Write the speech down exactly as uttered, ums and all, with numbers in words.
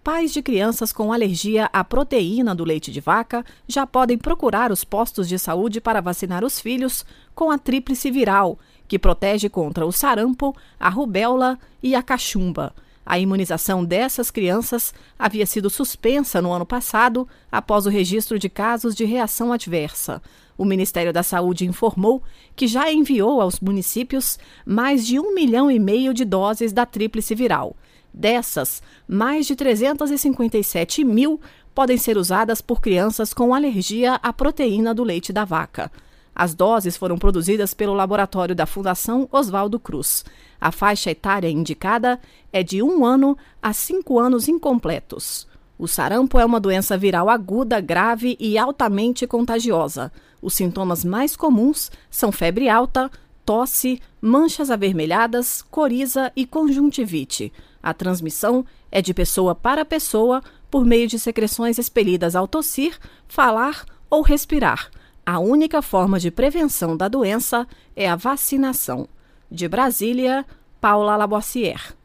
Pais de crianças com alergia à proteína do leite de vaca já podem procurar os postos de saúde para vacinar os filhos com a tríplice viral, que protege contra o sarampo, a rubéola e a cachumba. A imunização dessas crianças havia sido suspensa no ano passado após o registro de casos de reação adversa. O Ministério da Saúde informou que já enviou aos municípios mais de um milhão e meio de doses da tríplice viral. Dessas, mais de trezentos e cinquenta e sete mil podem ser usadas por crianças com alergia à proteína do leite da vaca. As doses foram produzidas pelo laboratório da Fundação Oswaldo Cruz. A faixa etária indicada é de um ano a cinco anos incompletos. O sarampo é uma doença viral aguda, grave e altamente contagiosa. Os sintomas mais comuns são febre alta, tosse, manchas avermelhadas, coriza e conjuntivite. A transmissão é de pessoa para pessoa por meio de secreções expelidas ao tossir, falar ou respirar. A única forma de prevenção da doença é a vacinação. De Brasília, Paula Labossière.